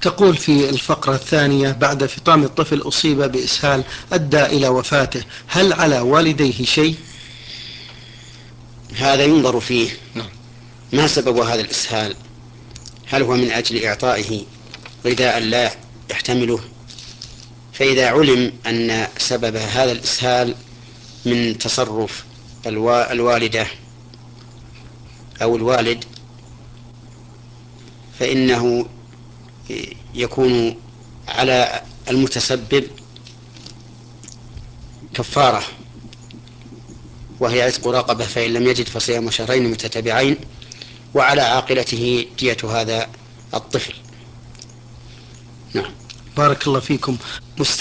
تقول في الفقرة الثانية: بعد فطام الطفل أصيب بإسهال أدى إلى وفاته، هل على والديه شيء؟ هذا ينظر فيه. ما سبب هذا الإسهال؟ هل هو من أجل إعطائه غذاء لا يحتمله؟ فإذا علم أن سبب هذا الإسهال من تصرف الوالدة أو الوالد، فإنه يكون على المتسبب كفارة، وهي عتق رقبة، فإن لم يجد فصيام شهرين متتابعين، وعلى عاقلته دية هذا الطفل. نعم. بارك الله فيكم. مستمع